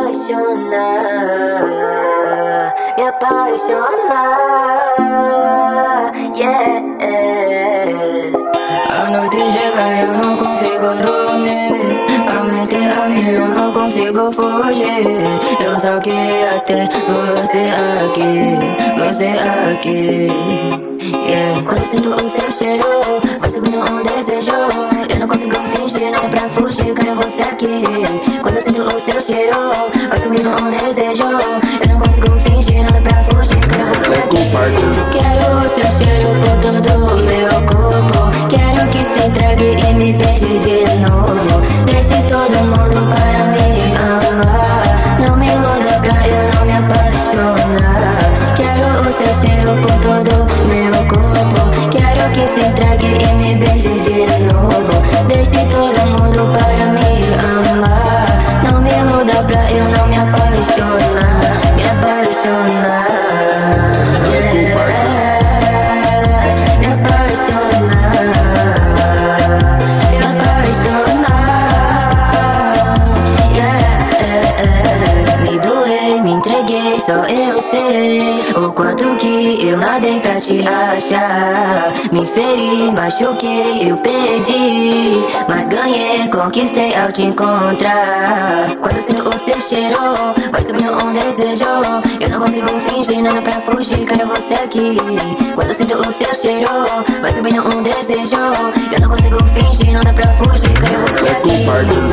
apaixonar, me apaixonar, yeah. A noite chega e eu não consigo dormir. Aumentei a milha, não consigo fugir. Eu só queria ter você aqui, yeah. Quando sinto o seu cheiro, vai subindo um desejo. Eu não consigo fingir, não dá pra fugir, quero você aqui. Quando sinto o seu cheiro, vai subindo um desejo. Eu não consigo fingir, não dá pra fugir, quero você aqui. Quero o seu cheiro por todo o meu corpo. Quero que se entregue e me beije de novo. Deixe todo mundo para me amar. Não me iluda pra eu não me apaixonar. Quero o seu cheiro por todo o meu corpo. Quero que se entregue e me beije de novo. Deixe todo mundo para me amar. Não me iluda pra eu não me apaixonar. Me apaixonar, yeah. Me apaixonar, me apaixonar, yeah. Me doei, me entreguei, só eu sei o quanto que eu nadei pra te achar. Me feri, machuquei, eu perdi, mas ganhei, conquistei ao te encontrar. Quando sinto o seu cheiro, vai subindo um desejo. Eu não consigo fingir, não dá pra fugir, quero você aqui. Quando sinto o seu cheiro, vai subindo um desejo. Eu não consigo fingir, não dá pra fugir, quero você aqui.